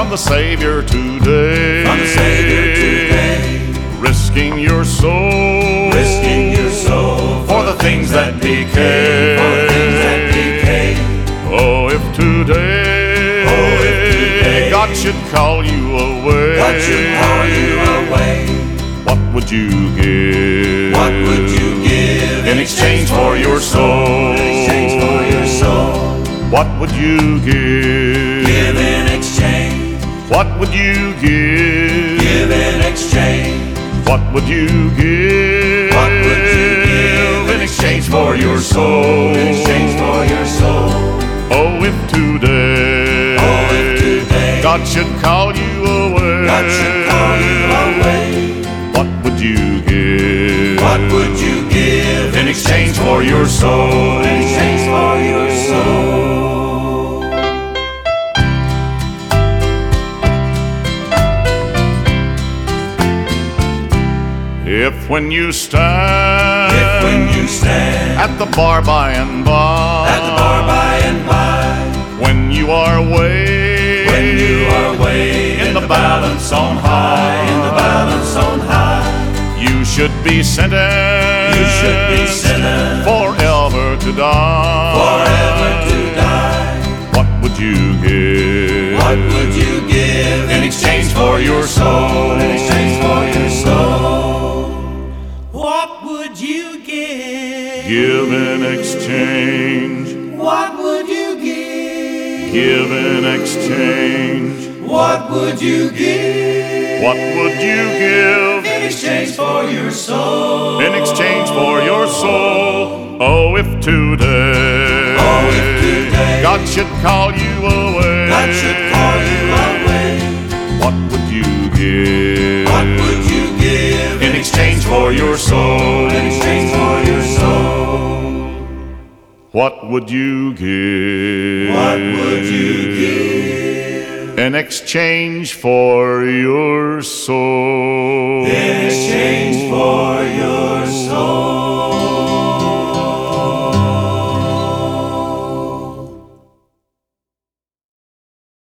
the Savior today. From the Savior today. Risking your soul. Risking your soul for the things that decay. For the things that decay. Oh, if today God should call you away. God should call you away. What would you give? What would you give in exchange for your soul? In exchange for your soul. What would you give? Give in exchange. What would you give? Give in exchange. What would you give? What would you give in exchange for your soul? In exchange for your soul. Oh, if today, God should call you away. God should call you away. What would you give? What would you give in exchange for your soul? In exchange for your soul. If when you stand at the bar by and by, at the bar by and by, when you are weighed in the balance on high, in the balance on high, you should be sentenced, forever to die, forever to die. What would you give? What would you give in exchange for your soul? In exchange for your soul. What would you give? Give in exchange. What would you give? Give in exchange. What would you give? What would you give in exchange for your soul? In exchange for your soul. Oh, if today, God should call you away. God should call you away. What would you give? What would you give in exchange for your soul? In exchange for your soul. What would you give? What would you give in exchange for your soul?